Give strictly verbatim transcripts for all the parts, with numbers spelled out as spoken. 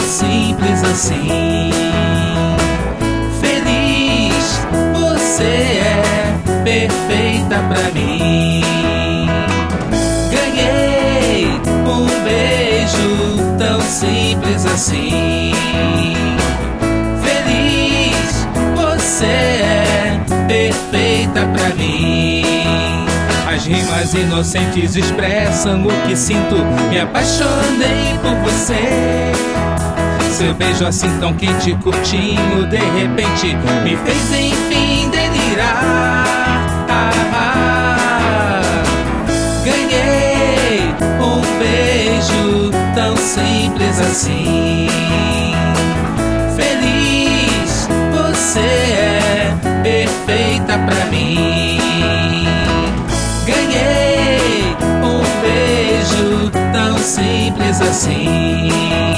simples assim. Feliz, você é perfeita pra mim. Ganhei um beijo tão simples assim. Feliz, você é perfeita pra mim. As rimas inocentes expressam o que sinto. Me apaixonei por você. Seu beijo assim tão quente e curtinho, de repente me fez enfim delirar. Ah, ah. Ganhei um beijo tão simples assim. Feliz, você é perfeita pra mim. Ganhei um beijo tão simples assim.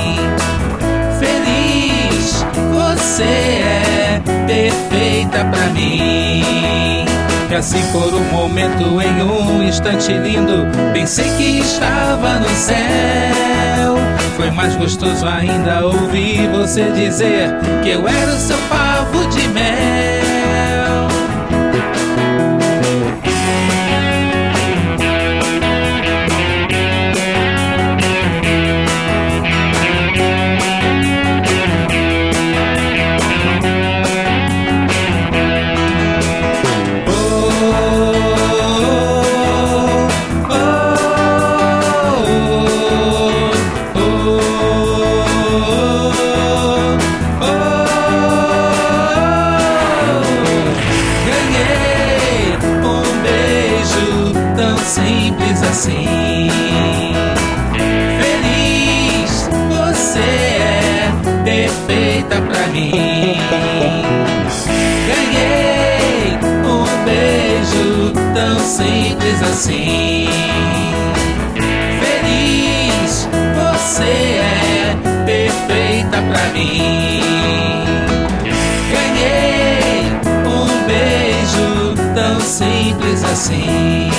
Feliz, você é perfeita pra mim. E assim por um momento, em um instante lindo, pensei que estava no céu. Foi mais gostoso ainda ouvir você dizer que eu era o seu favo de mel. Simples assim. Feliz, você é perfeita pra mim. Ganhei um beijo tão simples assim. Feliz, você é perfeita pra mim. Ganhei um beijo tão simples assim.